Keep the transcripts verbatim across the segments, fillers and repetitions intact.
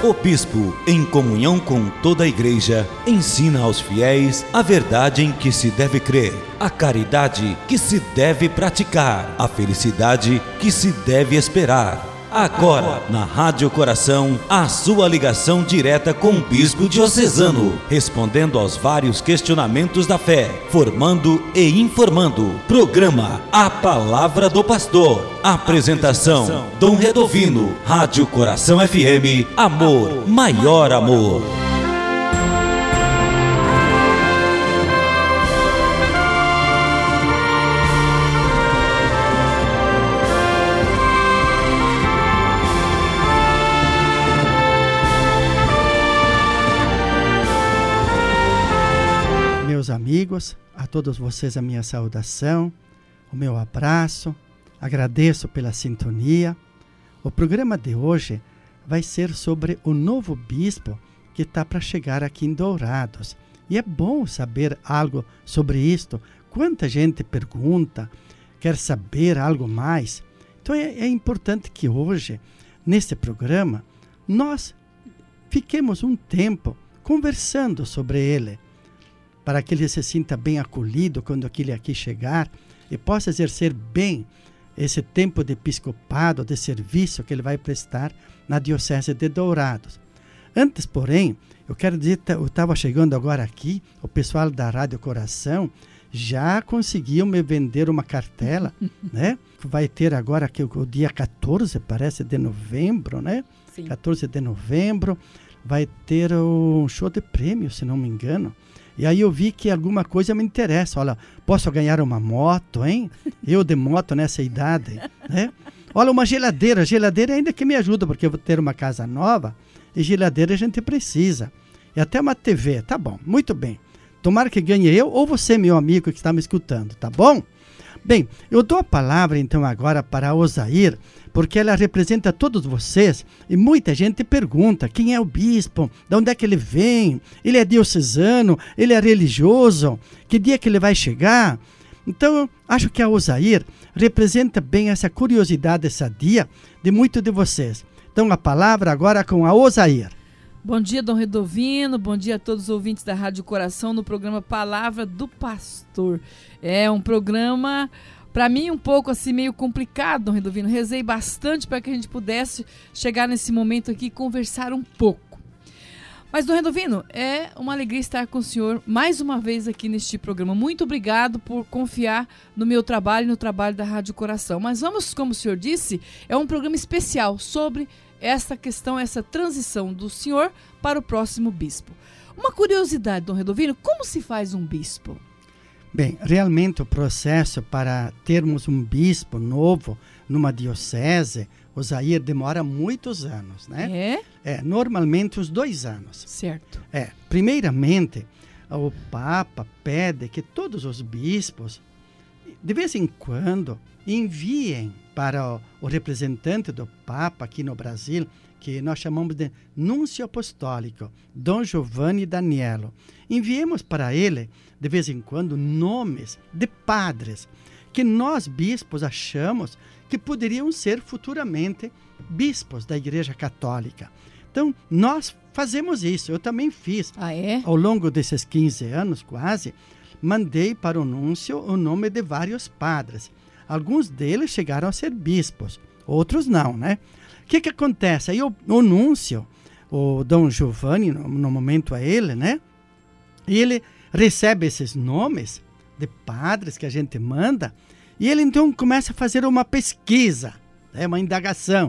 O bispo, em comunhão com toda a igreja, ensina aos fiéis a verdade em que se deve crer, a caridade que se deve praticar, a felicidade que se deve esperar. Agora, na Rádio Coração, a sua ligação direta com o bispo diocesano, respondendo aos vários questionamentos da fé, formando e informando. Programa A Palavra do Pastor. Apresentação, Dom Redovino. Rádio Coração F M, amor, maior amor. Meus amigos, a todos vocês a minha saudação, o meu abraço, agradeço pela sintonia. O programa de hoje vai ser sobre o novo bispo que está para chegar aqui em Dourados. E é bom saber algo sobre isto. Quanta gente pergunta, quer saber algo mais. Então é, é importante que hoje, neste programa, nós fiquemos um tempo conversando sobre ele, para que ele se sinta bem acolhido quando ele aqui chegar e possa exercer bem esse tempo de episcopado, de serviço que ele vai prestar na Diocese de Dourados. Antes, porém, eu quero dizer, eu estava chegando agora aqui, o pessoal da Rádio Coração já conseguiu me vender uma cartela, né? Vai ter agora que o dia quatorze, parece, de novembro, né? Sim. quatorze de novembro, vai ter um show de prêmios, se não me engano. E aí eu vi que alguma coisa me interessa. Olha, posso ganhar uma moto, hein? Eu de moto nessa idade, né? Olha, uma geladeira. Geladeira ainda que me ajuda, porque eu vou ter uma casa nova e geladeira a gente precisa. E até uma T V, tá bom, muito bem. Tomara que ganhe eu ou você, meu amigo que está me escutando, tá bom? Bem, eu dou a palavra então agora para a Osair, porque ela representa todos vocês e muita gente pergunta quem é o bispo, de onde é que ele vem, ele é diocesano, ele é religioso, que dia que ele vai chegar. Então eu acho que a Osair representa bem essa curiosidade sadia de muitos de vocês. Então a palavra agora com a Osair. Bom dia, Dom Redovino, bom dia a todos os ouvintes da Rádio Coração no programa Palavra do Pastor. É um programa, para mim, um pouco assim meio complicado, Dom Redovino. Rezei bastante para que a gente pudesse chegar nesse momento aqui e conversar um pouco. Mas, Dom Redovino, é uma alegria estar com o senhor mais uma vez aqui neste programa. Muito obrigado por confiar no meu trabalho e no trabalho da Rádio Coração. Mas vamos, como o senhor disse, é um programa especial sobre essa questão, essa transição do senhor para o próximo bispo. Uma curiosidade, Dom Redovino, como se faz um bispo? Bem, realmente o processo para termos um bispo novo numa diocese, Osair, demora muitos anos, né? É? É, normalmente uns dois anos. Certo. É, primeiramente, o Papa pede que todos os bispos, de vez em quando, enviem para o, o representante do Papa aqui no Brasil, que nós chamamos de Núncio Apostólico, Dom Giovanni Danielo. Enviemos para ele, de vez em quando, nomes de padres que nós, bispos, achamos que poderiam ser futuramente bispos da Igreja Católica. Então, nós fazemos isso. Eu também fiz. Ah, é? Ao longo desses quinze anos, quase, mandei para o núncio o nome de vários padres. Alguns deles chegaram a ser bispos, outros não, né? O que que acontece? Aí o, o núncio, o Dom Giovanni, no, no momento é ele, né? E ele recebe esses nomes de padres que a gente manda, e ele então começa a fazer uma pesquisa, né? Uma indagação.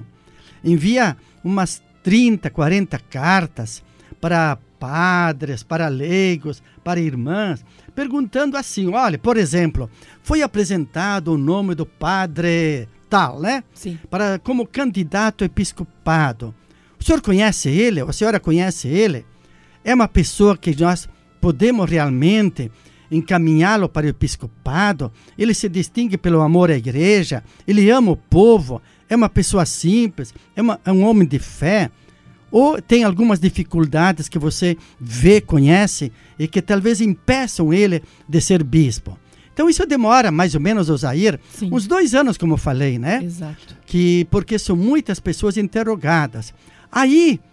Envia umas trinta, quarenta cartas para padres, para leigos, para irmãs, perguntando assim, olha, por exemplo, foi apresentado o nome do padre tal, né? Sim. Para, como candidato a episcopado. O senhor conhece ele? A senhora conhece ele? É uma pessoa que nós podemos realmente encaminhá-lo para o episcopado? Ele se distingue pelo amor à igreja? Ele ama o povo? É uma pessoa simples? É, uma, é um homem de fé? Ou tem algumas dificuldades que você vê, conhece e que talvez impeçam ele de ser bispo? Então isso demora mais ou menos, Osair, Sim. uns dois anos, como eu falei, né? Exato. Que, porque são muitas pessoas interrogadas. Aí,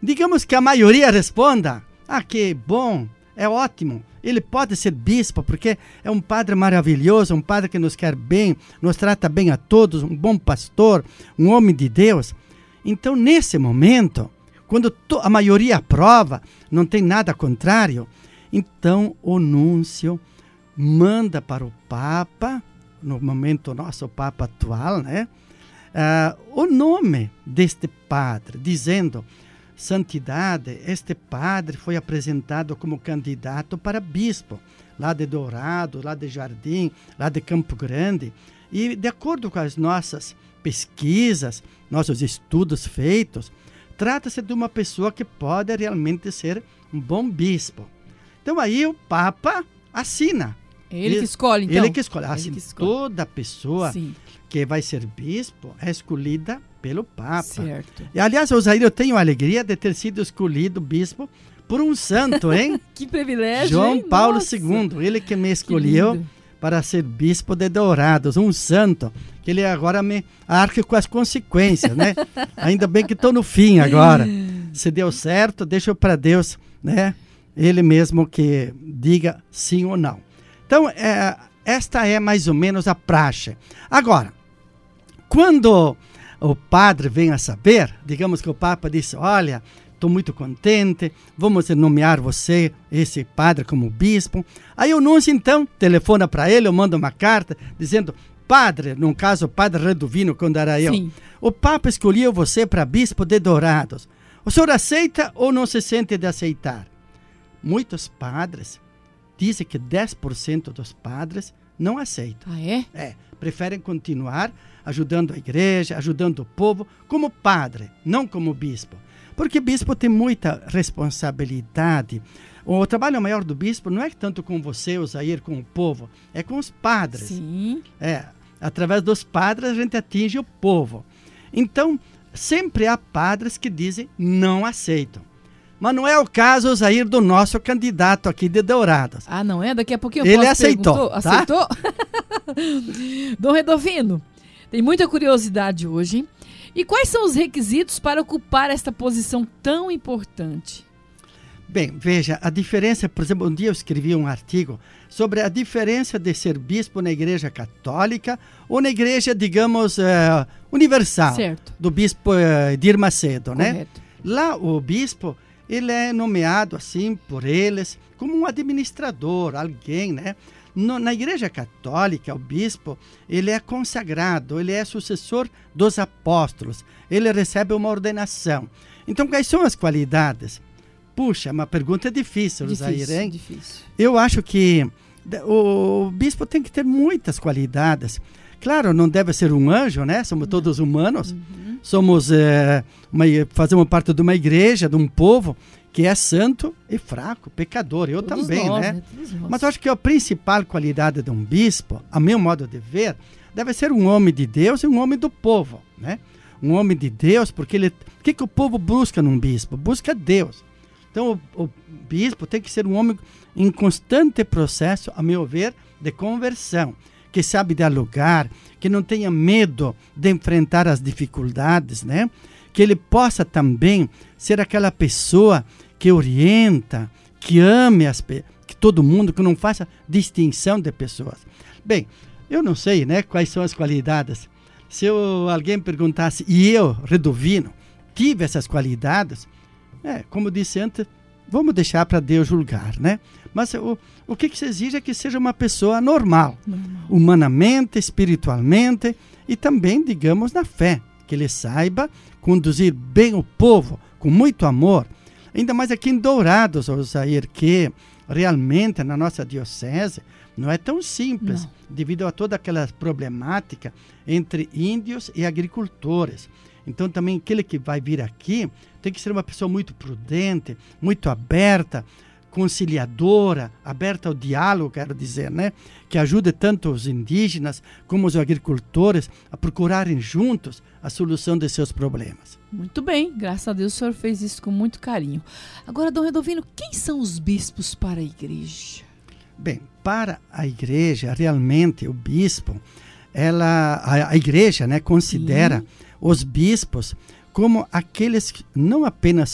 digamos que a maioria responda, ah, que bom, é ótimo, ele pode ser bispo, porque é um padre maravilhoso, um padre que nos quer bem, nos trata bem a todos, um bom pastor, um homem de Deus. Então, nesse momento, quando a maioria aprova, não tem nada contrário, então o núncio manda para o Papa, no momento nosso Papa atual, né, uh, o nome deste padre, dizendo, santidade, este padre foi apresentado como candidato para bispo, lá de Dourado, lá de Jardim, lá de Campo Grande, e de acordo com as nossas pesquisas, nossos estudos feitos, trata-se de uma pessoa que pode realmente ser um bom bispo. Então aí o Papa assina. Ele que escolhe, então? Ele que escolhe. Assim, que escolhe. Toda pessoa Sim. que vai ser bispo é escolhida pelo Papa. Certo. E, aliás, Osair, eu tenho a alegria de ter sido escolhido bispo por um santo, hein? Que privilégio, João hein? Paulo Nossa. segundo. Ele que me escolheu que para ser bispo de Dourados, um santo, que ele agora me arca com as consequências, né? Ainda bem que estou no fim agora. Se deu certo, deixa para Deus, né? Ele mesmo que diga sim ou não. Então, é, esta é mais ou menos a praxe. Agora, quando o padre vem a saber, digamos que o Papa disse, olha, estou muito contente, vamos nomear você, esse padre, como bispo. Aí o núncio, então, telefona para ele, ou manda uma carta, dizendo, padre, no caso, o padre Redovino, quando era eu, Sim. o Papa escolheu você para bispo de Dourados. O senhor aceita ou não se sente de aceitar? Muitos padres dizem que dez por cento dos padres não aceitam. Ah, é? É, preferem continuar ajudando a igreja, ajudando o povo, como padre, não como bispo. Porque bispo tem muita responsabilidade. O trabalho maior do bispo não é tanto com você, Osair, com o povo, é com os padres. Sim. É, através dos padres a gente atinge o povo. Então, sempre há padres que dizem não aceitam. Mas não é o caso, Osair, do nosso candidato aqui de Dourados. Ah, não é? Daqui a pouquinho eu Ele posso aceitou, perguntou. tá? Aceitou? Dom Redovino, tem muita curiosidade hoje. E quais são os requisitos para ocupar esta posição tão importante? Bem, veja, a diferença, por exemplo, um dia eu escrevi um artigo sobre a diferença de ser bispo na igreja católica ou na igreja, digamos, uh, universal. Certo. Do bispo uh, Edir Macedo, né? Correto. Lá o bispo, ele é nomeado assim por eles como um administrador, alguém, né? No, na igreja católica, o bispo, ele é consagrado, ele é sucessor dos apóstolos, ele recebe uma ordenação. Então, quais são as qualidades? Puxa, uma pergunta difícil, Osair, hein? Difícil. Eu acho que o, o bispo tem que ter muitas qualidades. Claro, não deve ser um anjo, né? Somos todos humanos. Uhum. Somos, é, uma, fazemos parte de uma igreja, de um povo que é santo e fraco, pecador. Eu todos também, nós, né? né? Mas eu acho que a principal qualidade de um bispo, a meu modo de ver, deve ser um homem de Deus e um homem do povo, né? Um homem de Deus, porque ele, o que, que o povo busca num bispo? Busca Deus. Então, o, o bispo tem que ser um homem em constante processo, a meu ver, de conversão, que sabe dialogar, que não tenha medo de enfrentar as dificuldades, né? Que ele possa também ser aquela pessoa que orienta, que ame as, que todo mundo, que não faça distinção de pessoas. Bem, eu não sei, né, quais são as qualidades. Se eu, alguém perguntasse, e eu, Redovino, tive essas qualidades, é, como disse antes, vamos deixar para Deus julgar, né? Mas o, o que, que se exige é que seja uma pessoa normal, normal, humanamente, espiritualmente e também, digamos, na fé. Que ele saiba conduzir bem o povo, com muito amor. Ainda mais aqui em Dourados, Osair, que realmente na nossa diocese não é tão simples, não. Devido a toda aquela problemática entre índios e agricultores. Então também aquele que vai vir aqui tem que ser uma pessoa muito prudente, muito aberta, conciliadora, aberta ao diálogo, quero dizer, né? Que ajude tanto os indígenas como os agricultores a procurarem juntos a solução de seus problemas. Muito bem, graças a Deus o senhor fez isso com muito carinho. Agora, Dom Redovino, quem são os bispos para a igreja? Bem, para a igreja, realmente o bispo, ela, a, a igreja, né, considera Sim. os bispos como aqueles que não apenas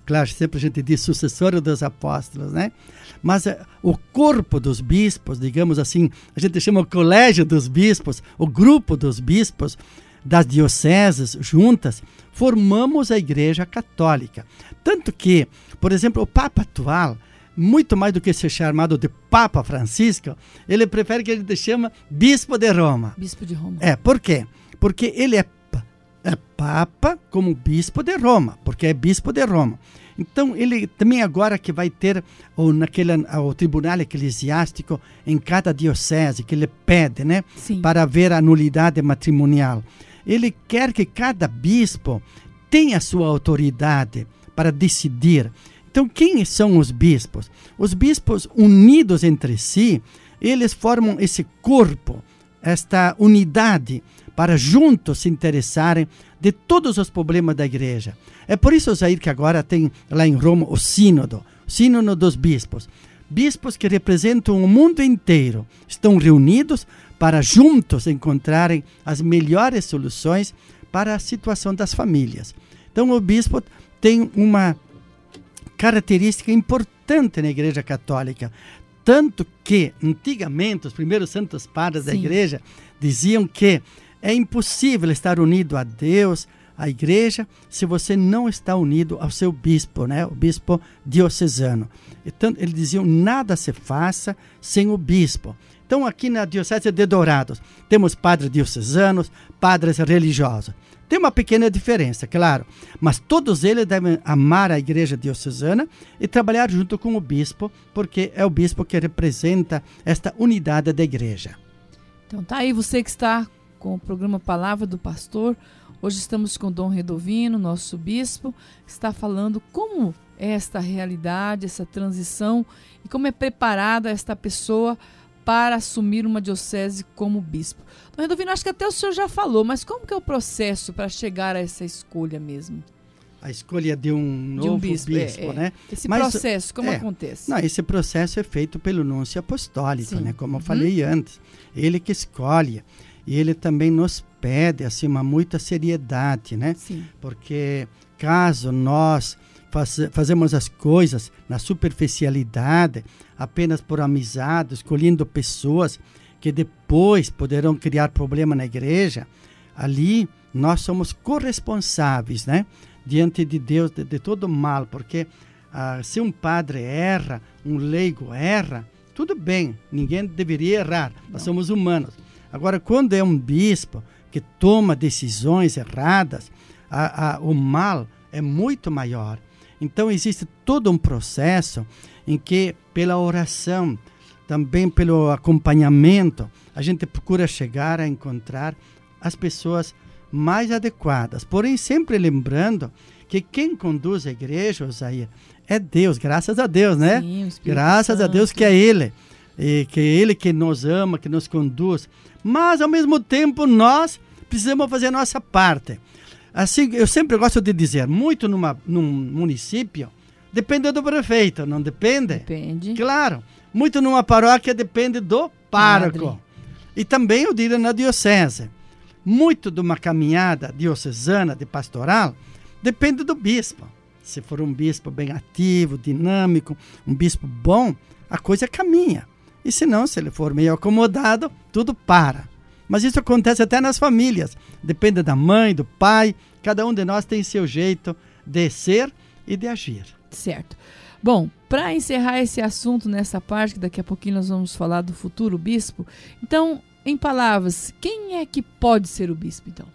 claro, sempre a gente diz sucessor dos apóstolos, né? Mas uh, o corpo dos bispos, digamos assim, a gente chama o colégio dos bispos, o grupo dos bispos das dioceses juntas, formamos a Igreja Católica. Tanto que, por exemplo, o Papa atual, muito mais do que ser chamado de Papa Francisco, ele prefere que a gente chama Bispo de Roma. Bispo de Roma. É, por quê? Porque ele é, é Papa como Bispo de Roma, porque é Bispo de Roma. Então, ele também agora que vai ter o, naquele, o tribunal eclesiástico em cada diocese, que ele pede, né? Sim. Para ver a nulidade matrimonial. Ele quer que cada bispo tenha sua autoridade para decidir. Então, quem são os bispos? Os bispos unidos entre si, eles formam esse corpo, esta unidade, para juntos se interessarem de todos os problemas da igreja. É por isso, Zair, que agora tem lá em Roma o sínodo, o sínodo dos bispos. Bispos que representam o mundo inteiro estão reunidos para juntos encontrarem as melhores soluções para a situação das famílias. Então, o bispo tem uma característica importante na Igreja Católica, tanto que, antigamente, os primeiros santos padres Sim. da Igreja diziam que é impossível estar unido a Deus, à Igreja, se você não está unido ao seu bispo, né? O bispo diocesano. Então, eles diziam, nada se faça sem o bispo. Então, aqui na Diocese de Dourados, temos padres diocesanos, padres religiosos. Tem uma pequena diferença, claro, mas todos eles devem amar a Igreja Diocesana e trabalhar junto com o bispo, porque é o bispo que representa esta unidade da Igreja. Então tá aí você que está com o programa Palavra do Pastor. Hoje estamos com Dom Redovino, nosso bispo, que está falando como é esta realidade, essa transição e como é preparada esta pessoa para assumir uma diocese como bispo. Dom Redovino, acho que até o senhor já falou, mas como que é o processo para chegar a essa escolha mesmo? A escolha de um novo de um bispo, bispo, é, é. né? Esse mas, processo, como é, acontece? Não, esse processo é feito pelo núncio apostólico, Sim. né? Como eu uhum. falei antes. Ele que escolhe. E ele também nos pede, assim, uma muita seriedade, né? Sim. Porque caso nós faz, fazemos as coisas na superficialidade, apenas por amizade, escolhendo pessoas que depois poderão criar problema na igreja, ali nós somos corresponsáveis, né? Diante de Deus, de, de todo mal, porque ah, se um padre erra, um leigo erra, tudo bem, ninguém deveria errar, nós Não. somos humanos. Agora, quando é um bispo que toma decisões erradas, a, a, o mal é muito maior. Então, existe todo um processo em que, pela oração, também pelo acompanhamento, a gente procura chegar a encontrar as pessoas mais adequadas. Porém, sempre lembrando que quem conduz a igreja, Osair, é Deus, graças a Deus, né? Sim, o Espírito graças Santo. a Deus que é Ele. E que é Ele que nos ama, que nos conduz. Mas, ao mesmo tempo, nós precisamos fazer a nossa parte. Assim, eu sempre gosto de dizer, muito numa, num município, depende do prefeito, não depende? Depende. Claro. Muito numa paróquia, depende do pároco. Padre. E também, eu diria, na diocese. Muito de uma caminhada diocesana, de pastoral, depende do bispo. Se for um bispo bem ativo, dinâmico, um bispo bom, a coisa caminha. E se não, se ele for meio acomodado, tudo para. Mas isso acontece até nas famílias. Depende da mãe, do pai. Cada um de nós tem seu jeito de ser e de agir. Certo. Bom, para encerrar esse assunto nessa parte, que daqui a pouquinho nós vamos falar do futuro bispo. Então, em palavras, quem é que pode ser o bispo, então?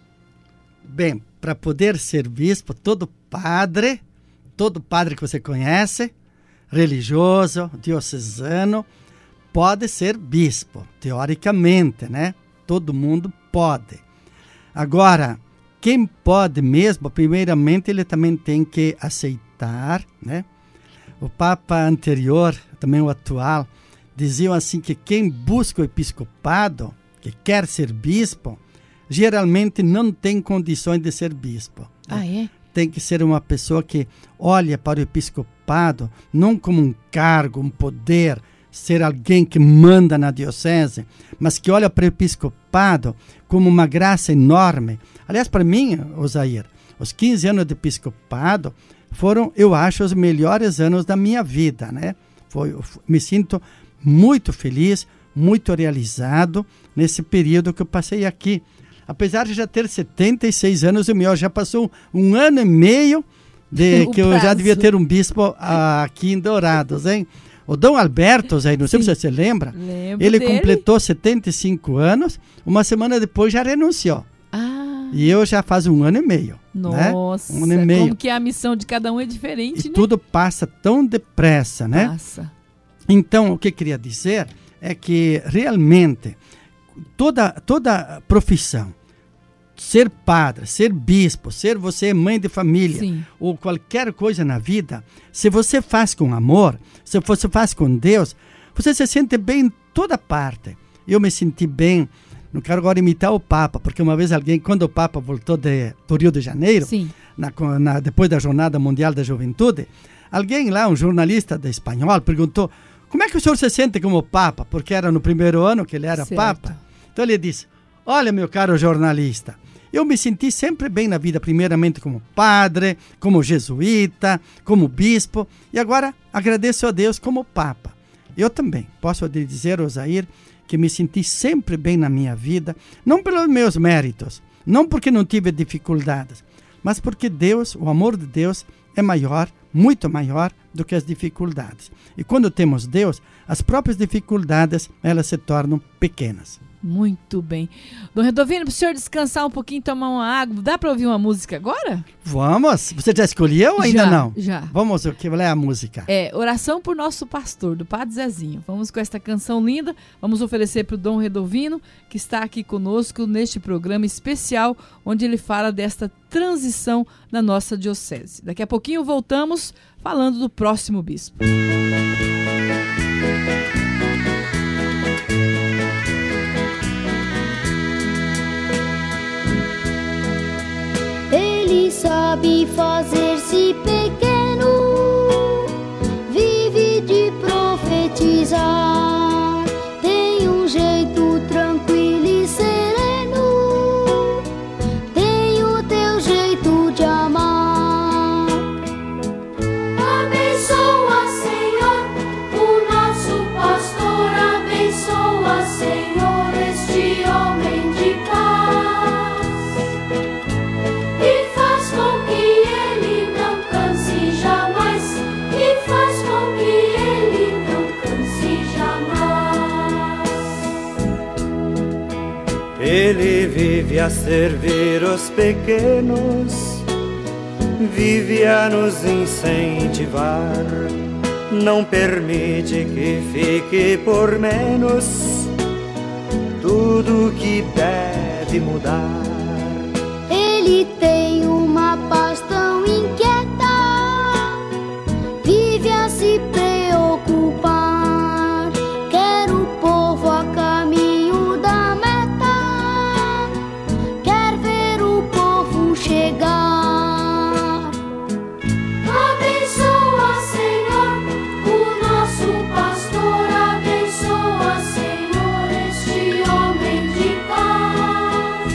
Bem, para poder ser bispo, todo padre, todo padre que você conhece, religioso, diocesano, pode ser bispo, teoricamente, né? Todo mundo pode. Agora, quem pode mesmo, primeiramente, ele também tem que aceitar, né? O Papa anterior, também o atual, diziam assim que quem busca o episcopado, que quer ser bispo, geralmente não tem condições de ser bispo. Né? Ah, é? Tem que ser uma pessoa que olha para o episcopado não como um cargo, um poder, ser alguém que manda na diocese, mas que olha para o episcopado como uma graça enorme. Aliás, para mim, Osair, os quinze anos de episcopado foram, eu acho, os melhores anos da minha vida, né? Foi, eu me sinto muito feliz, muito realizado nesse período que eu passei aqui. Apesar de já ter setenta e seis anos, o meu já passou um ano e meio de que eu já devia ter um bispo aqui em Dourados, hein? O Dom Alberto, Zé, não sei se você lembra, Lembro ele dele. completou setenta e cinco anos, uma semana depois já renunciou. Ah, E eu já faz um ano e meio. nossa, né? Um ano e meio. como que a missão de cada um é diferente, E né? tudo passa tão depressa, né? Passa. Então, o que eu queria dizer é que realmente toda, toda profissão, ser padre, ser bispo, ser você mãe de família, Sim. ou qualquer coisa na vida, se você faz com amor, se você faz com Deus, você se sente bem em toda parte. Eu me senti bem, não quero agora imitar o Papa, porque uma vez alguém, quando o Papa voltou de, do Rio de Janeiro, Sim. na, na, depois da Jornada Mundial da Juventude, alguém lá, um jornalista de espanhol, perguntou: como é que o senhor se sente como Papa? Porque era no primeiro ano que ele era Certo. Papa. Então ele disse: olha, meu caro jornalista, eu me senti sempre bem na vida, primeiramente como padre, como jesuíta, como bispo, e agora agradeço a Deus como Papa. Eu também posso lhe dizer, Osair, que me senti sempre bem na minha vida, não pelos meus méritos, não porque não tive dificuldades, mas porque Deus, o amor de Deus, é maior, muito maior do que as dificuldades. E quando temos Deus, as próprias dificuldades, elas se tornam pequenas. Muito bem. Dom Redovino, para o senhor descansar um pouquinho, tomar uma água, dá para ouvir uma música agora? Vamos? Você já escolheu ou ainda já, não? Já. Vamos, o que é a música? É, Oração por Nosso Pastor, do Padre Zezinho. Vamos com esta canção linda, vamos oferecer para o Dom Redovino, que está aqui conosco neste programa especial, onde ele fala desta transição na nossa diocese. Daqui a pouquinho voltamos falando do próximo bispo. Ele sabe fazer-se pequeno, vive de profetizar, tem um jeito tranquilo e sereno, tem o teu jeito de amar. Abençoa, Senhor, o nosso pastor, abençoa, Senhor, este homem de paz. Ele vive a servir os pequenos, vive a nos incentivar, não permite que fique por menos tudo que deve mudar. Ele tem uma paz tão inquieta, vive a se preocupar, quer o povo a caminho da meta, quer ver o povo chegar. Abençoa, Senhor, o nosso pastor, abençoa, Senhor, este homem de paz,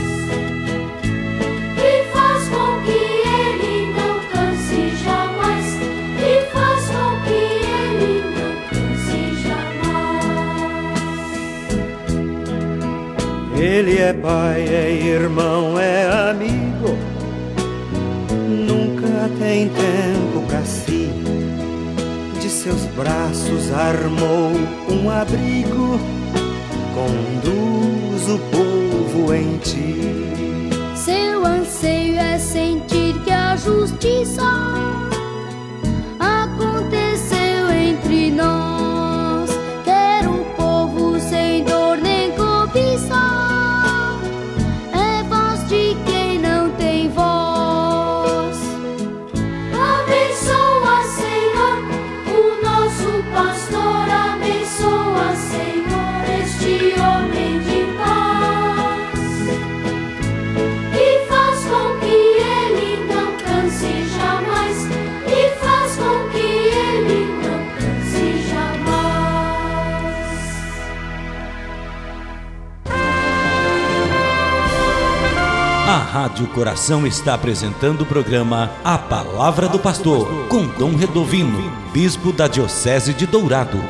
e faz com que ele não canse jamais, e faz com que ele não canse jamais. Ele é pai, é irmão, é amigo, nunca tem tempo pra si. De seus braços armou um abrigo, conduz o povo em ti. Seu anseio é sentir que a justiça aconteceu entre nós, quer o povo sem dor nem cobiça, é voz de quem não tem voz. Abençoa, Senhor, o nosso pastor, abençoa, Senhor, este homem de paz, e faz com que ele não canse jamais, A Rádio Coração está apresentando o programa A Palavra do Pastor, com Dom Redovino, bispo da Diocese de Dourados.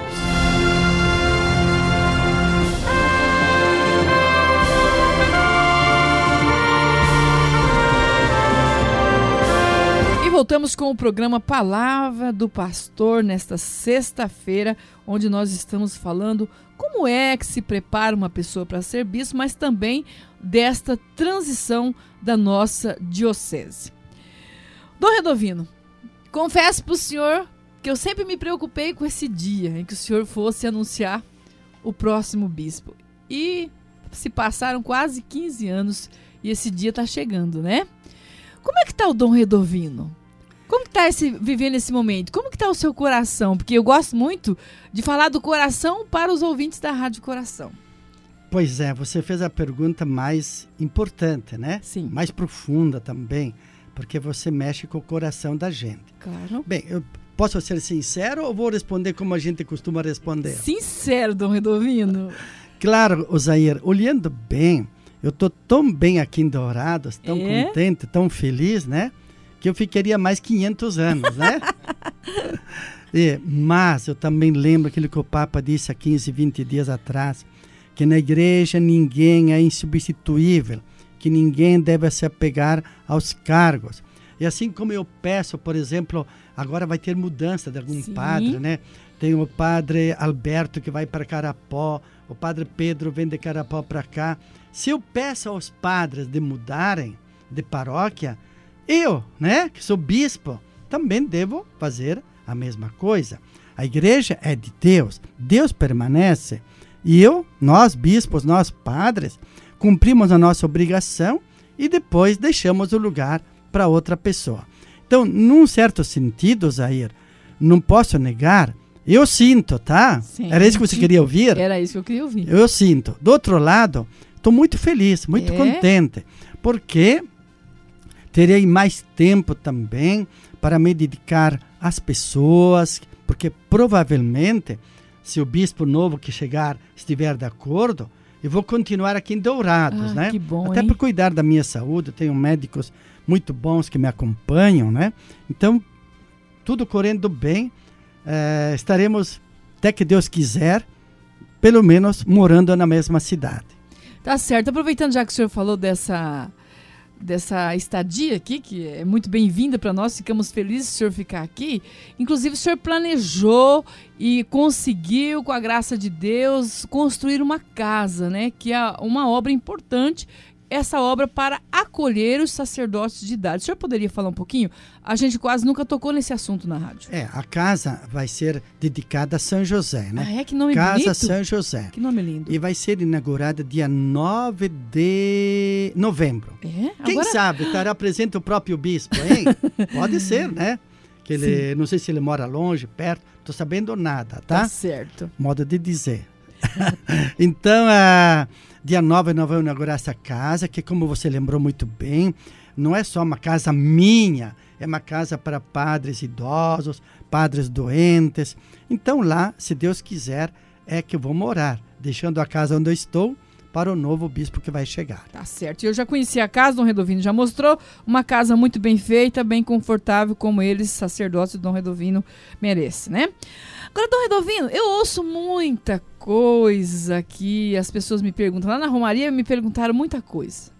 E voltamos com o programa Palavra do Pastor nesta sexta-feira, onde nós estamos falando como é que se prepara uma pessoa para ser bispo, mas também desta transição da nossa diocese. Dom Redovino, confesso para o senhor que eu sempre me preocupei com esse dia em que o senhor fosse anunciar o próximo bispo. E se passaram quase quinze anos e esse dia está chegando, né? Como é que está o Dom Redovino? Como que está esse, vivendo esse momento? Como que está o seu coração? Porque eu gosto muito de falar do coração para os ouvintes da Rádio Coração. Pois é, você fez a pergunta mais importante, né? Sim. Mais profunda também, porque você mexe com o coração da gente. Claro. Bem, eu posso ser sincero ou vou responder como a gente costuma responder? Sincero, Dom Redovino. Claro, Osair, olhando bem, eu estou tão bem aqui em Dourados, tão É? contente, tão feliz, né? Que eu ficaria mais quinhentos anos, né? E, mas eu também lembro aquilo que o Papa disse há quinze, vinte dias atrás, que na igreja ninguém é insubstituível, que ninguém deve se apegar aos cargos. E assim como eu peço, por exemplo, agora vai ter mudança de algum Sim. padre, né? Tem o padre Alberto que vai para Carapó, o padre Pedro vem de Carapó para cá. Se eu peço aos padres de mudarem de paróquia, eu, né, que sou bispo, também devo fazer a mesma coisa. A igreja é de Deus, Deus permanece. E eu, nós bispos, nós padres, cumprimos a nossa obrigação e depois deixamos o lugar para outra pessoa. Então, num certo sentido, Zair, não posso negar, eu sinto, tá? Sim. Era isso que você queria ouvir? Era isso que eu queria ouvir. Eu sinto. Do outro lado, estou muito feliz, muito É? contente, porque terei mais tempo também para me dedicar às pessoas, porque provavelmente, se o bispo novo que chegar estiver de acordo, eu vou continuar aqui em Dourados, Ah, né? que bom, Até hein? para cuidar da minha saúde, eu tenho médicos muito bons que me acompanham, né? Então, tudo correndo bem, eh, estaremos, até que Deus quiser, pelo menos morando na mesma cidade. Tá certo. Aproveitando já que o senhor falou dessa, dessa estadia aqui, que é muito bem-vinda para nós, ficamos felizes de o senhor ficar aqui. Inclusive, o senhor planejou e conseguiu, com a graça de Deus, construir uma casa, né? Que é uma obra importante, essa obra para acolher os sacerdotes de idade. O senhor poderia falar um pouquinho? A gente quase nunca tocou nesse assunto na rádio. É, a casa vai ser dedicada a São José, né? Ah, é? Que nome Casa bonito. São José. Que nome lindo. E vai ser inaugurada dia nove de novembro. É? Quem Agora... sabe estará presente o próprio bispo, hein? Pode ser, né? Que ele, não sei se ele mora longe, perto, tô sabendo nada, tá? Tá certo. Modo de dizer. Então, uh, dia nove nós vamos inaugurar essa casa, que como você lembrou muito bem, não é só uma casa minha, é uma casa para padres idosos, padres doentes. Então lá, se Deus quiser, é que eu vou morar, deixando a casa onde eu estou para o novo bispo que vai chegar. Tá certo. Eu já conheci a casa, Dom Redovino já mostrou, uma casa muito bem feita, bem confortável, como eles, sacerdotes do Dom Redovino, merecem, né? Agora, Dom Redovino, eu ouço muita coisa que as pessoas me perguntam. Lá na Romaria me perguntaram muita coisa.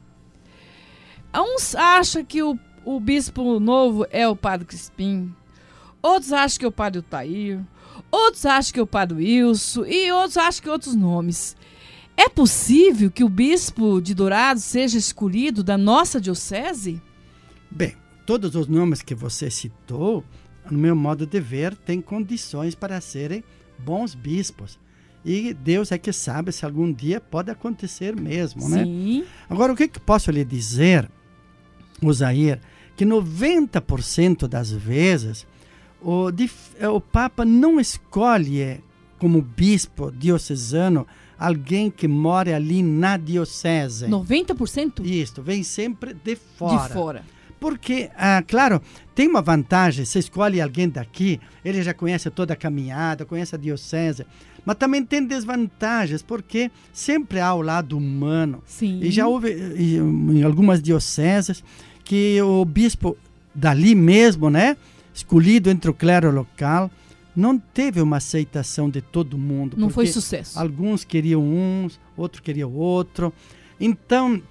Uns acham que o, o bispo novo é o Padre Crispim, outros acham que é o Padre Otair, outros acham que é o Padre Wilson e outros acham que é outros nomes. É possível que o bispo de Dourados seja escolhido da nossa diocese? Bem, todos os nomes que você citou, no meu modo de ver, têm condições para serem bons bispos. E Deus é que sabe se algum dia pode acontecer mesmo, né? Sim. Agora, o que, que posso lhe dizer, Osair, que noventa por cento das vezes o, o Papa não escolhe como bispo diocesano alguém que mora ali na diocese. noventa por cento? Isso, vem sempre de fora. De fora. Porque, ah, claro, tem uma vantagem, você escolhe alguém daqui, ele já conhece toda a caminhada, conhece a diocese, mas também tem desvantagens, porque sempre há o lado humano. Sim. E já houve em algumas dioceses que o bispo dali mesmo, né, escolhido entre o clero local, não teve uma aceitação de todo mundo. Não foi sucesso. Alguns queriam uns, outros queriam outro. Então,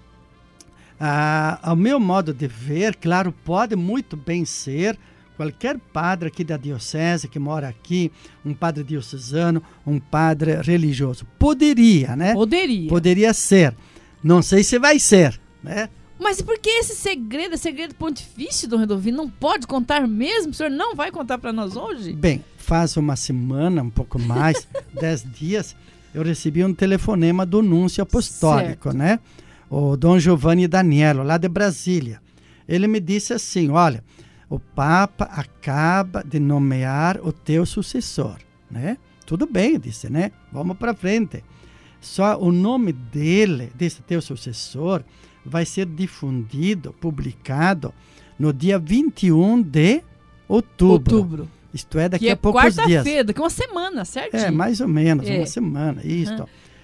ah, ao meu modo de ver, claro, pode muito bem ser qualquer padre aqui da diocese que mora aqui, um padre diocesano, um padre religioso. Poderia, né? Poderia. Poderia ser. Não sei se vai ser, né? Mas e por que esse segredo, esse segredo pontifício, Dom Redovino, não pode contar mesmo? O senhor não vai contar para nós hoje? Bem, faz uma semana, um pouco mais, dez dias, eu recebi um telefonema do núncio apostólico, certo, né? O Dom Giovanni Danielo, lá de Brasília. Ele me disse assim, olha, o Papa acaba de nomear o teu sucessor, né? Tudo bem, disse, né? Vamos para frente. Só o nome dele, desse teu sucessor, vai ser difundido, publicado no dia vinte e um de outubro. Outubro. Isto é, daqui que a é poucos dias. Quarta-feira, daqui a uma semana, certinho? É, mais ou menos, é. uma semana, isto. Uhum.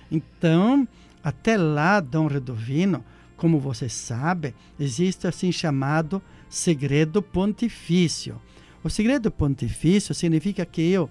Então, até lá, Dom Redovino, como você sabe, existe assim chamado segredo pontifício. O segredo pontifício significa que eu,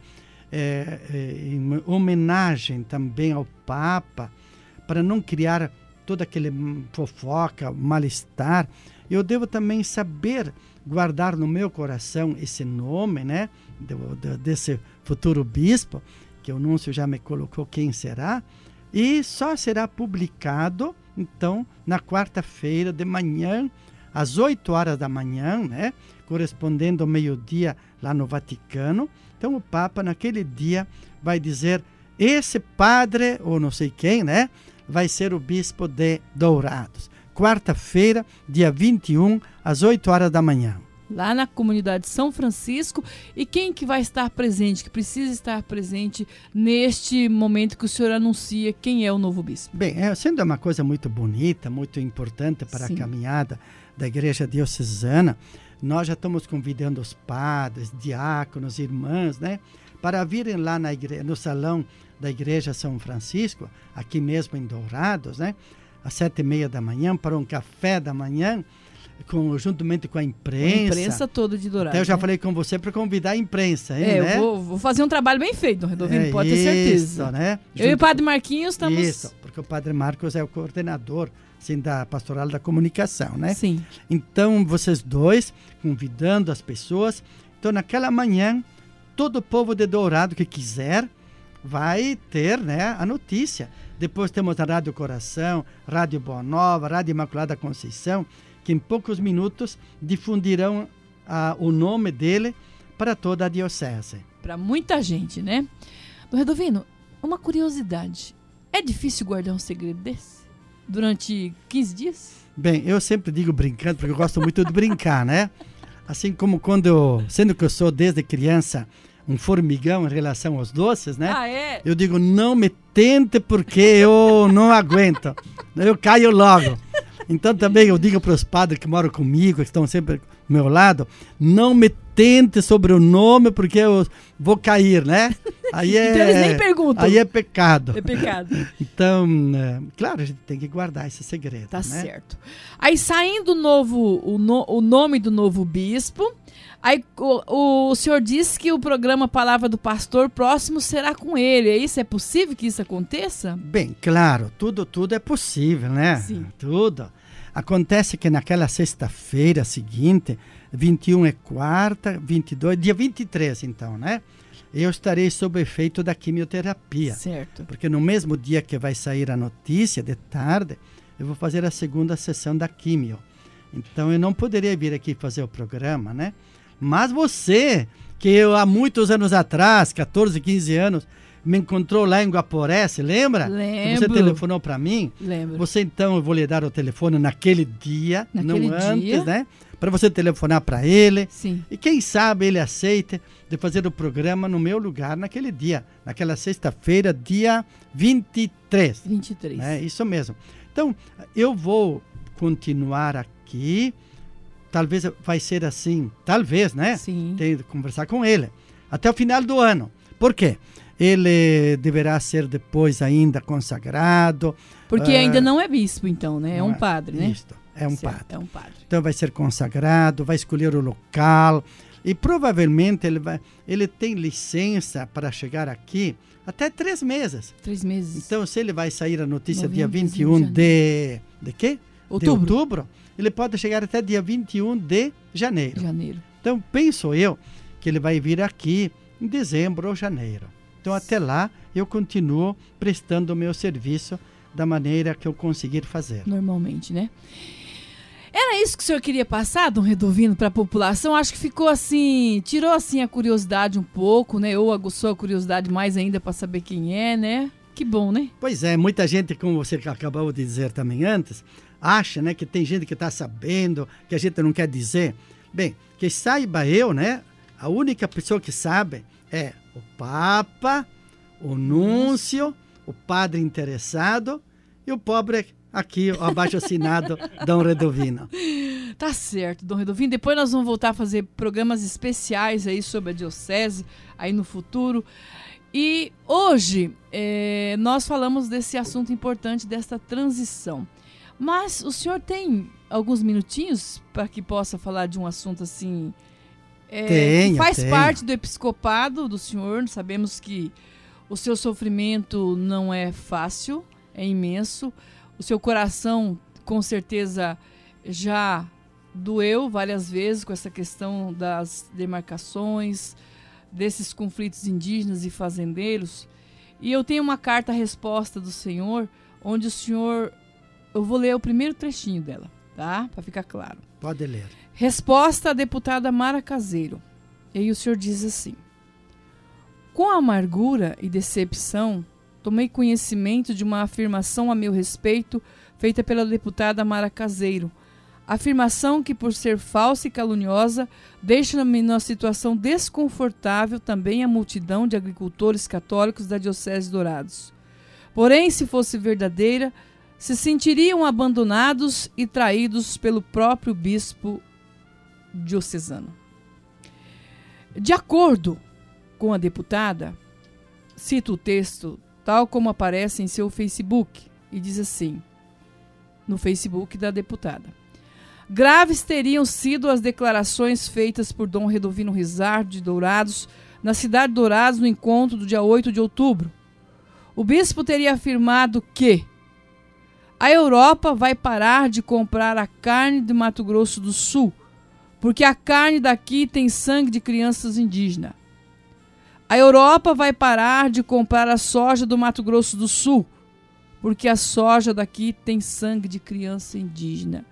é, é, em homenagem também ao Papa, para não criar toda aquele fofoca, mal-estar, eu devo também saber guardar no meu coração esse nome, né, de, de, desse futuro bispo, que o núncio já me colocou quem será, e só será publicado, então, na quarta-feira de manhã, às oito horas da manhã, né, correspondendo ao meio-dia lá no Vaticano. Então, o Papa, naquele dia, vai dizer, esse padre, ou não sei quem, né, vai ser o bispo de Dourados. Quarta-feira, dia vinte e um, às oito horas da manhã. Lá na comunidade São Francisco. E quem que vai estar presente, que precisa estar presente neste momento que o senhor anuncia quem é o novo bispo? Bem, é, sendo uma coisa muito bonita, muito importante para Sim. a caminhada da Igreja Diocesana, nós já estamos convidando os padres, diáconos, irmãs, né, para virem lá na igreja, no salão da Igreja São Francisco, aqui mesmo em Dourados, né, às sete e meia da manhã, para um café da manhã, com, juntamente com a imprensa. A imprensa toda de Dourados. Até eu já né? falei com você para convidar a imprensa, hein, é, né? eu vou, vou fazer um trabalho bem feito, Dom Redovino, é pode isso, ter certeza. Né? Eu Junto e o Padre Marquinhos estamos... Isso, porque o Padre Marcos é o coordenador, assim, da Pastoral da Comunicação, né? Sim. Então, vocês dois, convidando as pessoas. Então, naquela manhã, todo o povo de Dourado que quiser vai ter, né, a notícia. Depois temos a Rádio Coração, Rádio Boa Nova, Rádio Imaculada Conceição, que em poucos minutos difundirão ah, o nome dele para toda a diocese. Para muita gente, né? Dom Redovino, uma curiosidade. É difícil guardar um segredo desse? Durante quinze dias? Bem, eu sempre digo brincando, porque eu gosto muito de brincar, né? Assim como quando eu, sendo que eu sou desde criança um formigão em relação aos doces, né? Ah, é? Eu digo, não me tente porque eu não aguento. Eu caio logo. Então também eu digo para os padres que moram comigo, que estão sempre ao meu lado, não me tente sobre o nome porque eu vou cair, né? Aí é, então eles nem perguntam. Aí é pecado. É pecado. Então, é, claro, a gente tem que guardar esse segredo. Tá né? certo. Aí saindo o, novo, o, no, o nome do novo bispo, aí o, o senhor disse que o programa Palavra do Pastor próximo será com ele. É isso? É possível que isso aconteça? Bem, claro, tudo, tudo é possível, né? Sim. Tudo. Acontece que naquela sexta-feira seguinte, vinte e um é quarta, vinte e dois, dia vinte e três então, né? Eu estarei sob efeito da quimioterapia. Certo. Porque no mesmo dia que vai sair a notícia, de tarde, eu vou fazer a segunda sessão da quimio. Então eu não poderia vir aqui fazer o programa, né? Mas você, que eu há muitos anos atrás, catorze, quinze anos, me encontrou lá em Guaporé, se lembra? Lembro. Você telefonou para mim? Lembro. Você então, eu vou lhe dar o telefone naquele dia, naquele não dia. antes, né? Para você telefonar para ele. Sim. E quem sabe ele aceite de fazer o programa no meu lugar naquele dia, naquela sexta-feira, dia vinte e três. vinte e três. É isso mesmo. Então, eu vou continuar aqui talvez vai ser assim, talvez, né? Sim. Tem que conversar com ele. Até o final do ano. Por quê? Ele deverá ser depois ainda consagrado. Porque uh, ainda não é bispo, então, né? É um padre, né? Isto, é um certo, padre. É um padre. Então vai ser consagrado, vai escolher o local e provavelmente ele, vai, ele tem licença para chegar aqui até três meses. Três meses. Então, se ele vai sair a notícia Novembro, dia vinte e um de... De quê? Outubro. De outubro. Ele pode chegar até dia vinte e um de janeiro. Janeiro. Então, penso eu que ele vai vir aqui em dezembro ou janeiro. Então, até lá, eu continuo prestando o meu serviço da maneira que eu conseguir fazer. Normalmente, né? Era isso que o senhor queria passar, Dom Redovino, para a população? Acho que ficou assim, tirou assim a curiosidade um pouco, né? Ou aguçou a curiosidade mais ainda para saber quem é, né? Que bom, né? Pois é, muita gente, como você acabou de dizer também antes, acha, né, que tem gente que está sabendo, que a gente não quer dizer. Bem, que saiba eu, né? A única pessoa que sabe é o Papa, o Núncio, o padre interessado e o pobre aqui, o abaixo-assinado Dom Redovino. Tá certo, Dom Redovino. Depois nós vamos voltar a fazer programas especiais aí sobre a diocese, aí no futuro. E hoje é, nós falamos desse assunto importante, dessa transição. Mas o senhor tem alguns minutinhos para que possa falar de um assunto assim... É, tenho, que faz tenho. parte do episcopado do senhor. Sabemos que o seu sofrimento não é fácil, é imenso. O seu coração, com certeza, já doeu várias vezes com essa questão das demarcações, desses conflitos indígenas e fazendeiros. E eu tenho uma carta-resposta do senhor, onde o senhor... Eu vou ler o primeiro trechinho dela, tá? Para ficar claro. Pode ler. Resposta à deputada Mara Caseiro. E aí o senhor diz assim: com amargura e decepção, tomei conhecimento de uma afirmação a meu respeito feita pela deputada Mara Caseiro. Afirmação que, por ser falsa e caluniosa, deixa-me numa situação desconfortável também a multidão de agricultores católicos da Diocese de Dourados. Porém, se fosse verdadeira, se sentiriam abandonados e traídos pelo próprio bispo diocesano. De acordo com a deputada, cito o texto tal como aparece em seu Facebook e diz assim, no Facebook da deputada: graves teriam sido as declarações feitas por Dom Redovino Rizardo de Dourados na cidade de Dourados no encontro do dia oito de outubro. O bispo teria afirmado que a Europa vai parar de comprar a carne de Mato Grosso do Sul, porque a carne daqui tem sangue de crianças indígenas. A Europa vai parar de comprar a soja do Mato Grosso do Sul, porque a soja daqui tem sangue de criança indígena.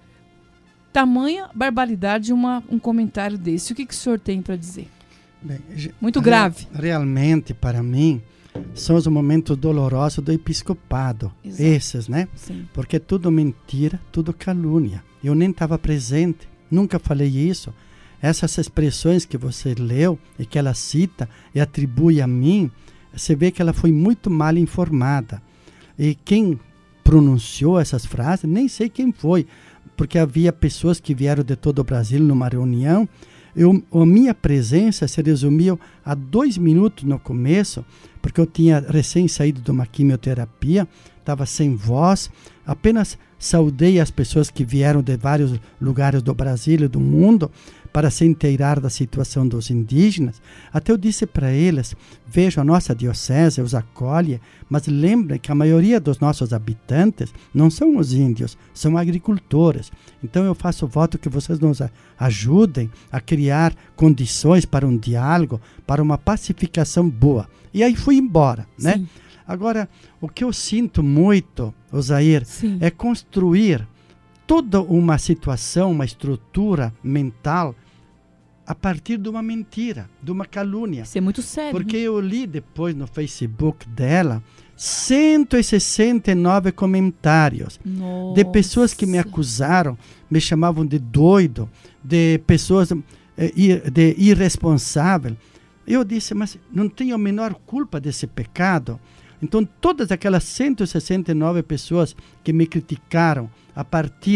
Tamanha barbaridade de uma, um comentário desse. O que, que o senhor tem para dizer? Bem, Muito grave. Realmente, para mim, são os momentos dolorosos do episcopado. Exato. Esses, né? Sim. Porque tudo mentira, tudo calúnia. Eu nem estava presente, nunca falei isso. Essas expressões que você leu e que ela cita e atribui a mim, você vê que ela foi muito mal informada. E quem pronunciou essas frases, nem sei quem foi, porque havia pessoas que vieram de todo o Brasil numa reunião. Eu, a minha presença se resumiu a dois minutos no começo, porque eu tinha recém saído de uma quimioterapia, estava sem voz, apenas saudei as pessoas que vieram de vários lugares do Brasil e do mundo para se inteirar da situação dos indígenas. Até eu disse para eles, vejo a nossa diocese, os acolhe, mas lembrem que a maioria dos nossos habitantes não são os índios, são agricultores. Então eu faço voto que vocês nos ajudem a criar condições para um diálogo, para uma pacificação boa. E aí fui embora, né? Sim. Agora, o que eu sinto muito, Osair, Sim. é construir toda uma situação, uma estrutura mental a partir de uma mentira, de uma calúnia. Isso é muito sério. Porque né? eu li depois no Facebook dela cento e sessenta e nove comentários Nossa. de pessoas que me acusaram, me chamavam de doido, de pessoas eh, de irresponsável. Eu disse, mas não tenho a menor culpa desse pecado. Então todas aquelas cento e sessenta e nove pessoas que me criticaram a partir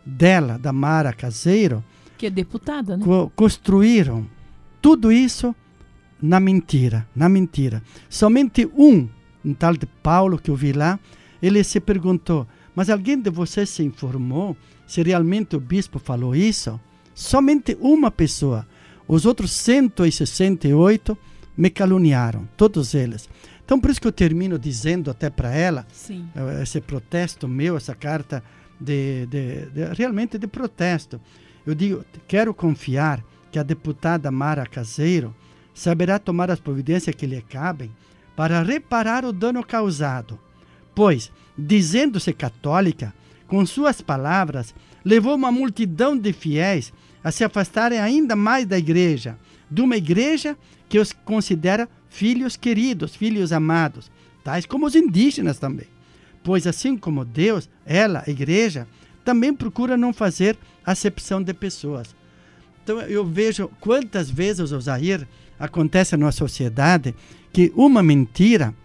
dela, da Mara Caseiro, que é deputada, né? Co- construíram tudo isso na mentira, na mentira. Somente um, um tal de Paulo que eu vi lá, ele se perguntou, mas alguém de vocês se informou se realmente o bispo falou isso? Somente uma pessoa. Os outros cento e sessenta e oito me caluniaram, todos eles. Então, por isso que eu termino dizendo até para ela, Sim. esse protesto meu, essa carta de, de, de, realmente de protesto. Eu digo, quero confiar que a deputada Mara Caseiro saberá tomar as providências que lhe cabem para reparar o dano causado, pois, dizendo-se católica, com suas palavras, levou uma multidão de fiéis a se afastarem ainda mais da igreja, de uma igreja que os considera filhos queridos, filhos amados, tais como os indígenas também. Pois assim como Deus, ela, a igreja, também procura não fazer acepção de pessoas. Então eu vejo quantas vezes, Osair, acontece na sociedade que uma mentira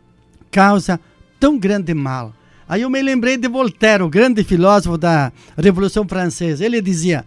causa tão grande mal. Aí eu me lembrei de Voltaire, o grande filósofo da Revolução Francesa. Ele dizia,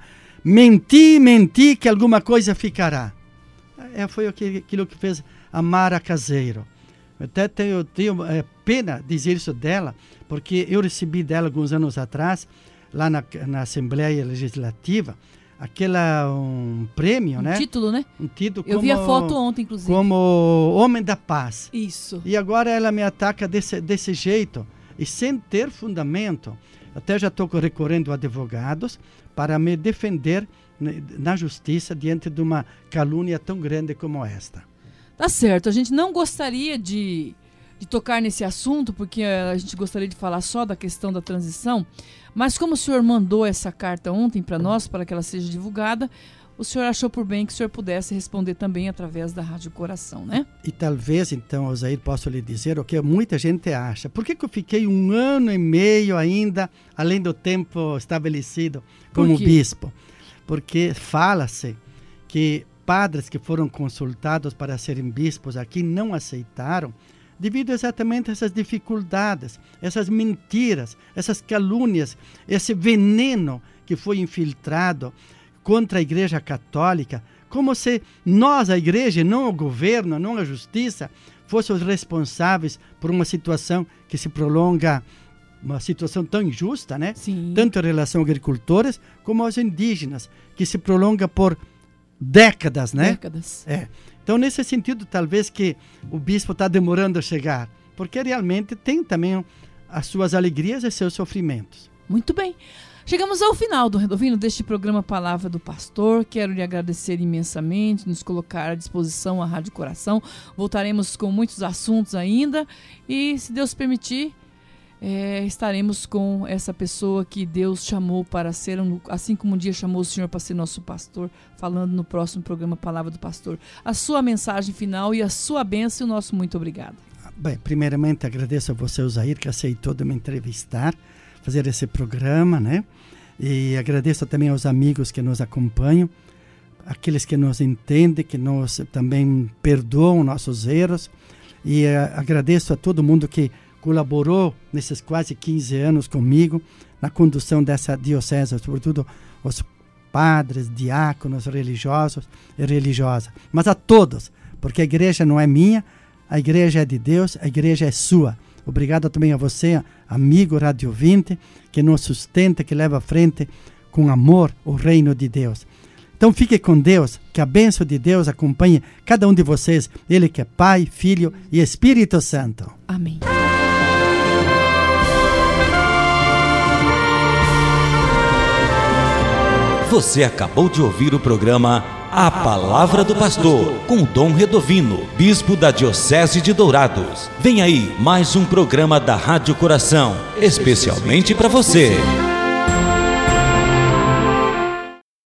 menti, menti, que alguma coisa ficará. É, foi aquilo que fez a Mara Caseiro. Eu até tenho, tenho é, pena dizer isso dela, porque eu recebi dela alguns anos atrás, lá na, na Assembleia Legislativa, aquela, um prêmio, um né? título, né? Um título Eu como, vi a foto ontem, inclusive. Como Homem da Paz. Isso. E agora ela me ataca desse, desse jeito, e sem ter fundamento. Até já estou recorrendo a advogados para me defender na justiça diante de uma calúnia tão grande como esta. Tá certo, a gente não gostaria de, de tocar nesse assunto, porque a gente gostaria de falar só da questão da transição, mas como o senhor mandou essa carta ontem para nós, para que ela seja divulgada, o senhor achou por bem que o senhor pudesse responder também através da Rádio Coração, né? E talvez, então, Osair, posso lhe dizer o que muita gente acha. Por que que eu fiquei um ano e meio ainda, além do tempo estabelecido, como bispo? Porque fala-se que padres que foram consultados para serem bispos aqui não aceitaram, devido exatamente a essas dificuldades, essas mentiras, essas calúnias, esse veneno que foi infiltrado contra a Igreja Católica, como se nós, a Igreja, não o governo, não a justiça, fôssemos responsáveis por uma situação que se prolonga, uma situação tão injusta, né? Sim. Tanto em relação aos agricultores como aos indígenas, que se prolonga por décadas, né? Décadas. É. Então, nesse sentido, talvez que o bispo está demorando a chegar, porque realmente tem também as suas alegrias e seus sofrimentos. Muito bem. Chegamos ao final do Redovino deste programa Palavra do Pastor. Quero lhe agradecer imensamente, nos colocar à disposição a Rádio Coração. Voltaremos com muitos assuntos ainda e, se Deus permitir, É, estaremos com essa pessoa que Deus chamou para ser, um, assim como um dia chamou o Senhor para ser nosso pastor, falando no próximo programa Palavra do Pastor. A sua mensagem final e a sua bênção, o nosso muito obrigado. Bem, primeiramente agradeço a você, Osair, que aceitou de me entrevistar, fazer esse programa, né? E agradeço também aos amigos que nos acompanham, aqueles que nos entendem, que nos também perdoam nossos erros, e uh, agradeço a todo mundo que colaborou nesses quase quinze anos comigo na condução dessa diocese, sobretudo os padres, diáconos, religiosos e religiosas. Mas a todos, porque a igreja não é minha, a igreja é de Deus, a igreja é sua. Obrigado também a você, amigo rádio ouvinte, que nos sustenta, que leva à frente com amor o reino de Deus. Então fique com Deus, que a bênção de Deus acompanhe cada um de vocês, Ele que é Pai, Filho e Espírito Santo. Amém. Você acabou de ouvir o programa A Palavra do Pastor, com Dom Redovino, bispo da Diocese de Dourados. Vem aí mais um programa da Rádio Coração, especialmente para você.